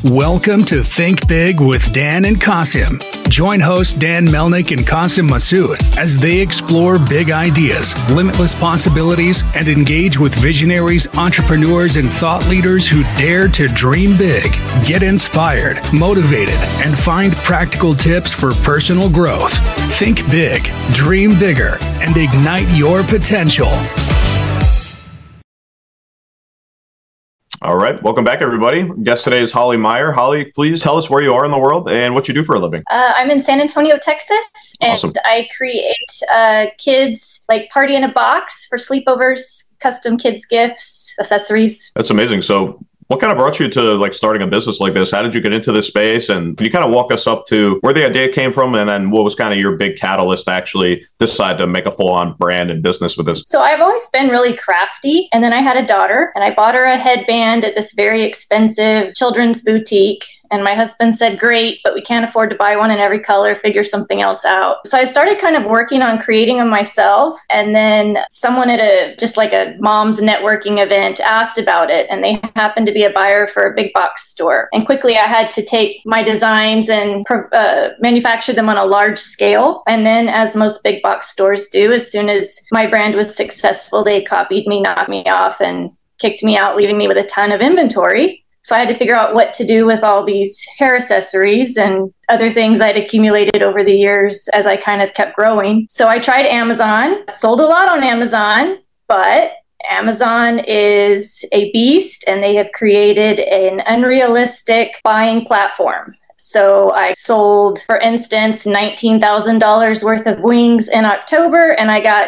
Welcome to Think Big with Dan and Qasim. Join host Dan Melnick and Qasim Masood as they explore big ideas, limitless possibilities, and engage with visionaries, entrepreneurs, and thought leaders who dare to dream big, get inspired, motivated, and find practical tips for personal growth. Think big, dream bigger, and ignite your potential. All right. Welcome back, everybody. Guest today is Holly Meyer. Holly, please tell us where you are in the world and what you do for a living. I'm in San Antonio, Texas, and Awesome. I create kids like party in a box for sleepovers, custom kids gifts, accessories. That's amazing. So what kind of brought you to starting a business like this? How did you get into this space? And can you kind of walk us up to where the idea came from and then what was kind of your big catalyst to actually decide to make a full-on brand and business with this? So I've always been really crafty. And then I had a daughter and I bought her a headband at this very expensive children's boutique. And my husband said, great, but we can't afford to buy one in every color, figure something else out. So I started kind of working on creating them myself. And then someone at a mom's networking event asked about it. And they happened to be a buyer for a big box store. And quickly I had to take my designs and manufacture them on a large scale. And then, as most big box stores do, as soon as my brand was successful, they copied me, knocked me off, and kicked me out, leaving me with a ton of inventory. So I had to figure out what to do with all these hair accessories and other things I'd accumulated over the years as I kind of kept growing. So I tried Amazon, sold a lot on Amazon, but Amazon is a beast and they have created an unrealistic buying platform. So I sold, for instance, $19,000 worth of wings in October, and I got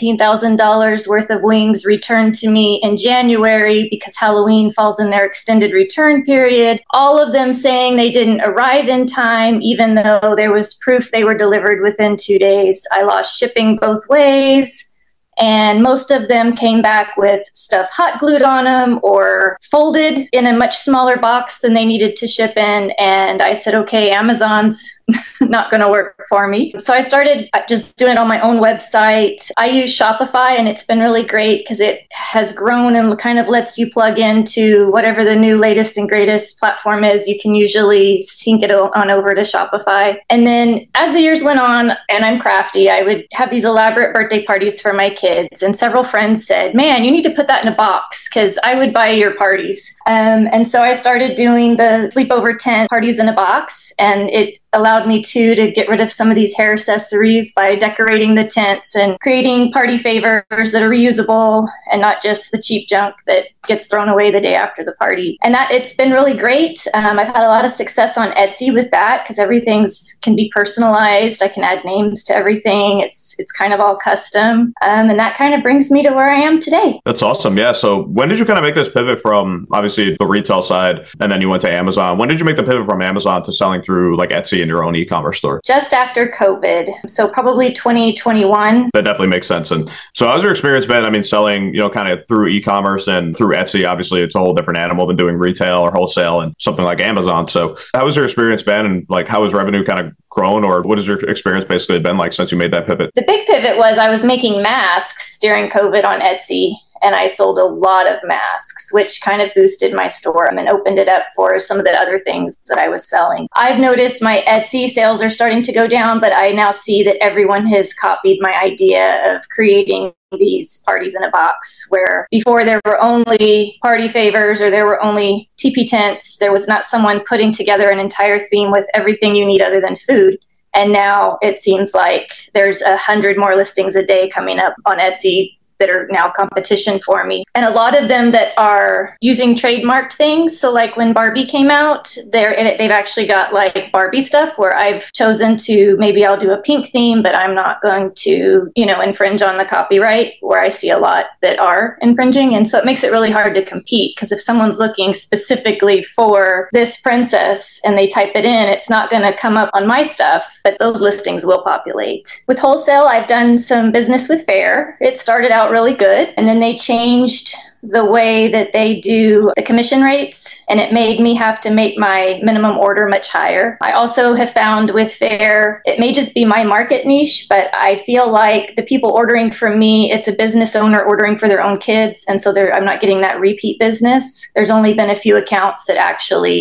$19,000 worth of wings returned to me in January because Halloween falls in their extended return period. All of them saying they didn't arrive in time, even though there was proof they were delivered within 2 days. I lost shipping both ways. And most of them came back with stuff hot glued on them or folded in a much smaller box than they needed to ship in. And I said, okay, Amazon's not going to work for me. So I started just doing it on my own website. I use Shopify and it's been really great because it has grown and kind of lets you plug into whatever the new latest and greatest platform is. You can usually sync it on over to Shopify. And then as the years went on, and I'm crafty, I would have these elaborate birthday parties for my kids. And several friends said, man, you need to put that in a box because I would buy your parties. And so I started doing the sleepover tent parties in a box, and it allowed me to get rid of some of these hair accessories by decorating the tents and creating party favors that are reusable and not just the cheap junk that gets thrown away the day after the party. And that it's been really great. I've had a lot of success on Etsy with that because everything's can be personalized. I can add names to everything. It's kind of all custom. And that kind of brings me to where I am today. That's awesome. Yeah. So when did you kind of make this pivot from obviously the retail side and then you went to Amazon? When did you make the pivot from Amazon to selling through like Etsy and your own e-commerce store? Just after COVID. So probably 2021. That definitely makes sense. And so how's your experience been? I mean, selling, kind of through e-commerce and through Etsy, obviously it's a whole different animal than doing retail or wholesale and something like Amazon. So how has your experience been and how has revenue kind of grown, or what has your experience basically been like since you made that pivot? The big pivot was I was making masks during COVID on Etsy. And I sold a lot of masks, which kind of boosted my store and opened it up for some of the other things that I was selling. I've noticed my Etsy sales are starting to go down, but I now see that everyone has copied my idea of creating these parties in a box, where before there were only party favors or there were only teepee tents. There was not someone putting together an entire theme with everything you need other than food. And now it seems like there's 100 more listings a day coming up on Etsy that are now competition for me. And a lot of them that are using trademarked things. So like when Barbie came out, they've actually got like Barbie stuff where I've chosen to, maybe I'll do a pink theme, but I'm not going to, infringe on the copyright, where I see a lot that are infringing. And so it makes it really hard to compete, because if someone's looking specifically for this princess and they type it in, it's not going to come up on my stuff, but those listings will populate. With wholesale, I've done some business with Fair. It started out really good, and then they changed the way that they do the commission rates, and it made me have to make my minimum order much higher. I also have found with Fair, it may just be my market niche, but I feel like the people ordering from me, it's a business owner ordering for their own kids, and so I'm not getting that repeat business. There's only been a few accounts that actually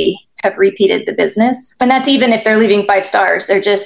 have repeated the business. And that's even if they're leaving 5 stars.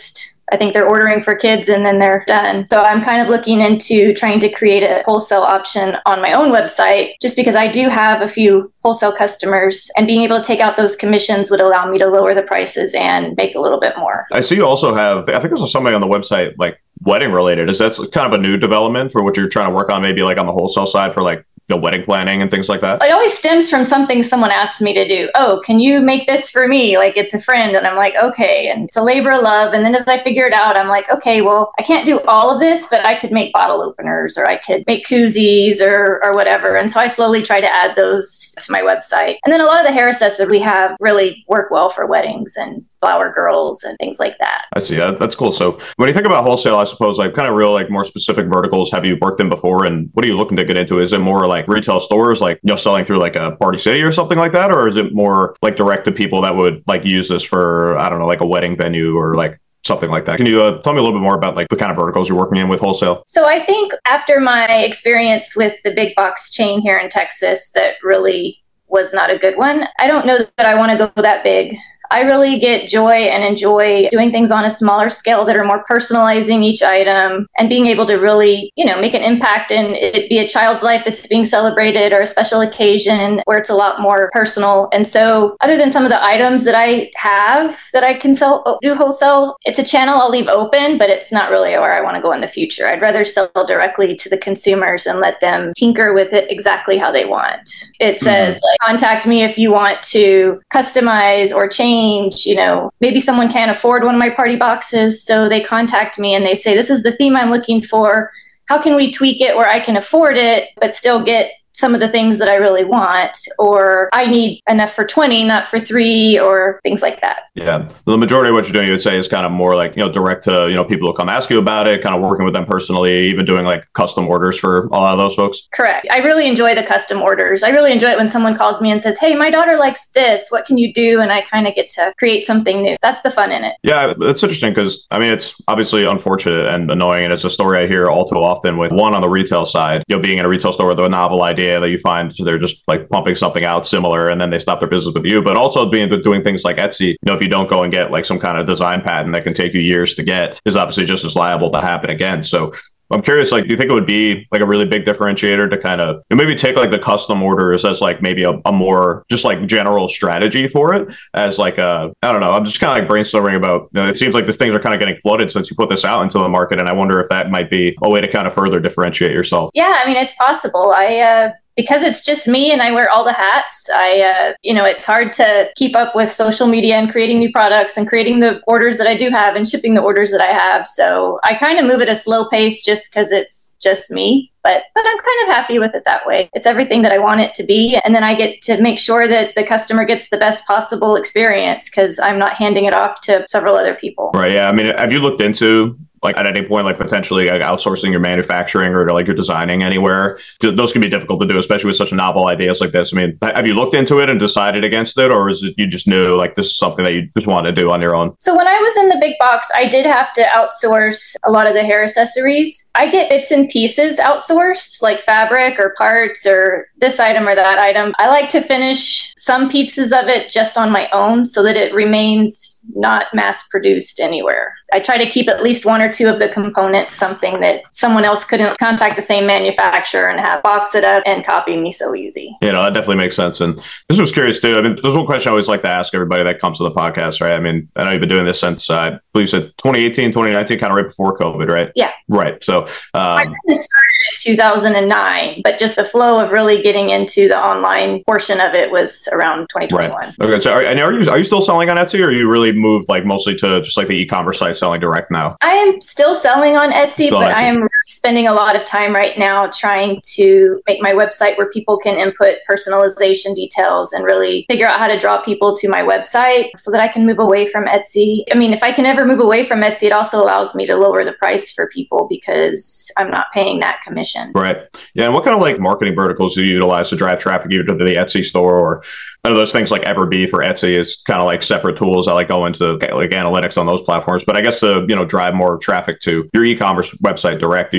I think they're ordering for kids and then they're done. So I'm kind of looking into trying to create a wholesale option on my own website, just because I do have a few wholesale customers, and being able to take out those commissions would allow me to lower the prices and make a little bit more. I see you also have, I think there's something on the website, like wedding related. Is that kind of a new development for what you're trying to work on, maybe like on the wholesale side for like the wedding planning and things like that? It always stems from something someone asks me to do. Oh, can you make this for me? Like, it's a friend. And I'm like, okay. And it's a labor of love. And then as I figure it out, I'm like, okay, well, I can't do all of this, but I could make bottle openers, or I could make koozies or whatever. And so I slowly try to add those to my website. And then a lot of the hair accessories we have really work well for weddings and flower girls and things like that. I see. That's cool. So when you think about wholesale, I suppose like kind of real, like more specific verticals have you worked in before, and what are you looking to get into? Is it more like retail stores, like, selling through like a Party City or something like that? Or is it more like direct to people that would like use this for, I don't know, like a wedding venue or like something like that? Can you tell me a little bit more about like the kind of verticals you're working in with wholesale? So I think after my experience with the big box chain here in Texas, that really was not a good one. I don't know that I want to go that big. I really get joy and enjoy doing things on a smaller scale that are more personalizing each item, and being able to really, make an impact in it be a child's life that's being celebrated, or a special occasion where it's a lot more personal. And so other than some of the items that I have that I can do wholesale, it's a channel I'll leave open, but it's not really where I want to go in the future. I'd rather sell directly to the consumers and let them tinker with it exactly how they want. It says, contact me if you want to customize or change. Maybe someone can't afford one of my party boxes, so they contact me and they say, this is the theme I'm looking for. How can we tweak it where I can afford it, but still get some of the things that I really want? Or I need enough for 20, not for 3, or things like that. Yeah. The majority of what you're doing, you would say, is kind of more like, direct to, people who come ask you about it, kind of working with them personally, even doing like custom orders for a lot of those folks. Correct. I really enjoy the custom orders. I really enjoy it when someone calls me and says, hey, my daughter likes this. What can you do? And I kind of get to create something new. That's the fun in it. Yeah, it's interesting because, it's obviously unfortunate and annoying. And it's a story I hear all too often with one on the retail side, being in a retail store with a novel idea that you find they're just like pumping something out similar, and then they stop their business with you. But also doing things like Etsy, if you don't go and get like some kind of design patent that can take you years to get, is obviously just as liable to happen again. So I'm curious, like, do you think it would be like a really big differentiator to kind of maybe take like the custom orders as like maybe a more just like general strategy for it, as like I don't know, I'm just kind of like brainstorming about, it seems like these things are kind of getting flooded since you put this out into the market, and I wonder if that might be a way to kind of further differentiate yourself. Yeah, it's possible. Because it's just me and I wear all the hats, it's hard to keep up with social media and creating new products and creating the orders that I do have and shipping the orders that I have. So I kind of move at a slow pace just because it's just me. But I'm kind of happy with it that way. It's everything that I want it to be. And then I get to make sure that the customer gets the best possible experience, because I'm not handing it off to several other people. Right. Yeah. Have you looked into like at any point, like potentially like outsourcing your manufacturing or like your designing anywhere? Those can be difficult to do, especially with such novel ideas like this. Have you looked into it and decided against it, or is it you just knew like this is something that you just want to do on your own? So when I was in the big box, I did have to outsource a lot of the hair accessories. I get bits and pieces outsourced, like fabric or parts or this item or that item. I like to finish some pieces of it just on my own so that it remains not mass produced anywhere. I try to keep at least 1 or 2 of the components, something that someone else couldn't contact the same manufacturer and have box it up and copy me so easy. That definitely makes sense. And this was curious too. There's one question I always like to ask everybody that comes to the podcast, right? I know you've been doing this since, I believe you said 2018, 2019, kind of right before COVID, right? Yeah. Right. So my business started in 2009, but just the flow of really getting into the online portion of it was around 2021. Right. Okay. So are you still selling on Etsy, or are you really moved like mostly to just like the e-commerce site selling direct now? I am still selling on Etsy, I am really spending a lot of time right now trying to make my website where people can input personalization details and really figure out how to draw people to my website so that I can move away from Etsy. If I can ever move away from Etsy, it also allows me to lower the price for people because I'm not paying that commission. Right. Yeah. And what kind of like marketing verticals do you utilize to drive traffic either to the Etsy store, or I know those things like Everbee for Etsy is kind of like separate tools. I like go into like analytics on those platforms, but I guess to drive more traffic to your e-commerce website direct, do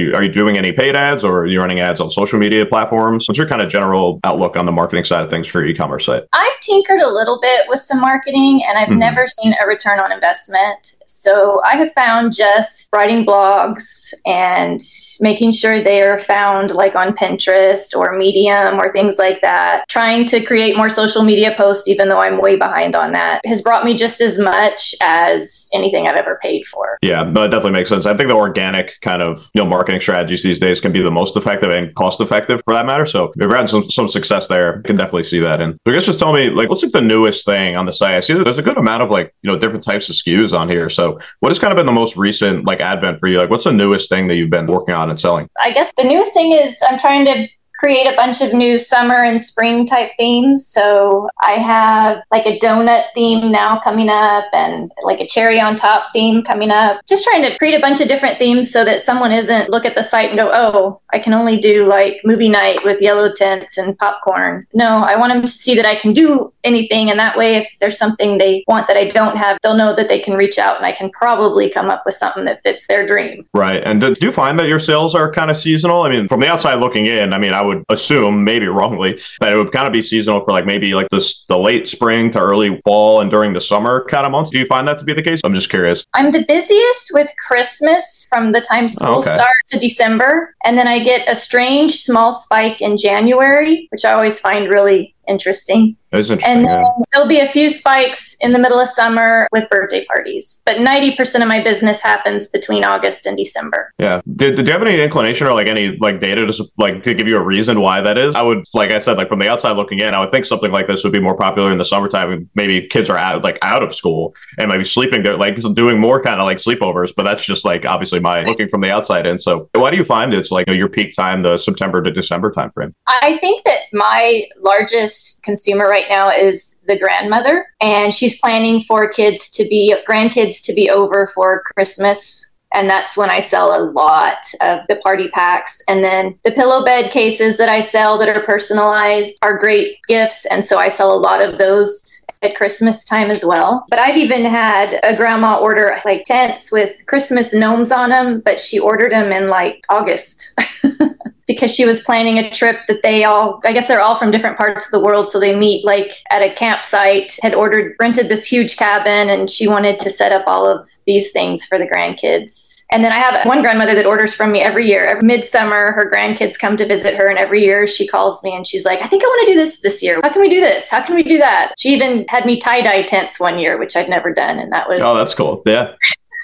are you doing any paid ads, or are you running ads on social media platforms? What's your kind of general outlook on the marketing side of things for your e-commerce site? I've tinkered a little bit with some marketing, and I've never seen a return on investment. So I have found just writing blogs and making sure they are found like on Pinterest or Medium or things like that. Trying to create more social media posts, even though I'm way behind on that, has brought me just as much as anything I've ever paid for. Yeah, that definitely makes sense. I think the organic kind of marketing strategies these days can be the most effective and cost effective for that matter. So if you've had some success there, you can definitely see that. And so I guess just tell me, like, what's like the newest thing on the site? I see that there's a good amount of like different types of SKUs on here. So what has kind of been the most recent like advent for you? Like, what's the newest thing that you've been working on and selling? I guess the newest thing is I'm trying to create a bunch of new summer and spring type themes. So I have like a donut theme now coming up and like a cherry on top theme coming up. Just trying to create a bunch of different themes so that someone isn't look at the site and go, oh, I can only do like movie night with yellow tints and popcorn. No, I want them to see that I can do anything. And that way, if there's something they want that I don't have, they'll know that they can reach out and I can probably come up with something that fits their dream. Right. And do you find that your sales are kind of seasonal? I mean, from the outside looking in, I mean, I would assume, maybe wrongly, that it would kind of be seasonal for like maybe like the late spring to early fall and during the summer kind of months. Do you find that to be the case? I'm just curious. I'm the busiest with Christmas from the time school starts to December. And then I get a strange small spike in January, which I always find really interesting. It's interesting. And then there'll be a few spikes in the middle of summer with birthday parties. But 90% of my business happens between August and December. Yeah. Did you have any inclination or like any like data to give you a reason why that is? I would, like I said, like from the outside looking in, I would think something like this would be more popular in the summertime. Maybe kids are out of school and maybe sleeping there, like doing more kind of like sleepovers. But that's just like obviously my looking from the outside in. So why do you find it's like your peak time, the September to December timeframe? I think that my largest consumer right now is the grandmother, and she's planning for grandkids to be over for Christmas. And that's when I sell a lot of the party packs. And then the pillow bed cases that I sell that are personalized are great gifts. And so I sell a lot of those at Christmas time as well. But I've even had a grandma order like tents with Christmas gnomes on them, but she ordered them in like August. Because she was planning a trip that I guess they're all from different parts of the world. So they meet like at a campsite, rented this huge cabin, and she wanted to set up all of these things for the grandkids. And then I have one grandmother that orders from me every year. Every midsummer, her grandkids come to visit her. And every year she calls me and she's like, I think I want to do this year. How can we do this? How can we do that? She even had me tie-dye tents one year, which I'd never done. And that was... Oh, that's cool. Yeah.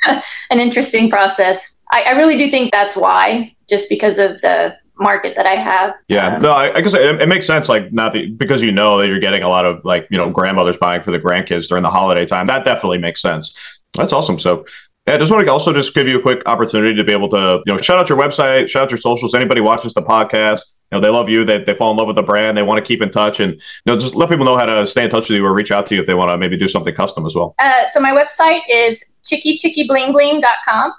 an interesting process. I really do think that's why, just because of the market that I have. Yeah, no, I guess it makes sense. Like because that you're getting a lot of like, grandmothers buying for the grandkids during the holiday time. That definitely makes sense. That's awesome. So yeah, I just want to also just give you a quick opportunity to be able to, shout out your website, shout out your socials. Anybody watches the podcast, they love you. They fall in love with the brand. They want to keep in touch, and just let people know how to stay in touch with you or reach out to you if they want to maybe do something custom as well. So my website is chickybling.com.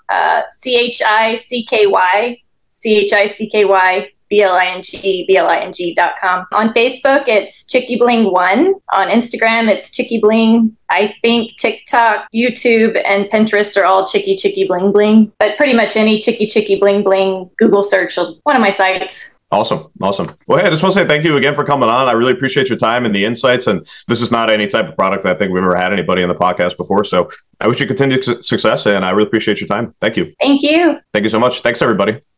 Chickybling.com. On Facebook, it's ChickyBling1. On Instagram, it's ChickyBling. I think TikTok, YouTube, and Pinterest are all Chicky Bling Bling. But pretty much any Chicky Bling Bling Google search will one of my sites. Awesome. Well, hey, I just want to say thank you again for coming on. I really appreciate your time and the insights. And this is not any type of product that I think we've ever had anybody in the podcast before. So I wish you continued success, and I really appreciate your time. Thank you. Thank you. Thank you so much. Thanks, everybody.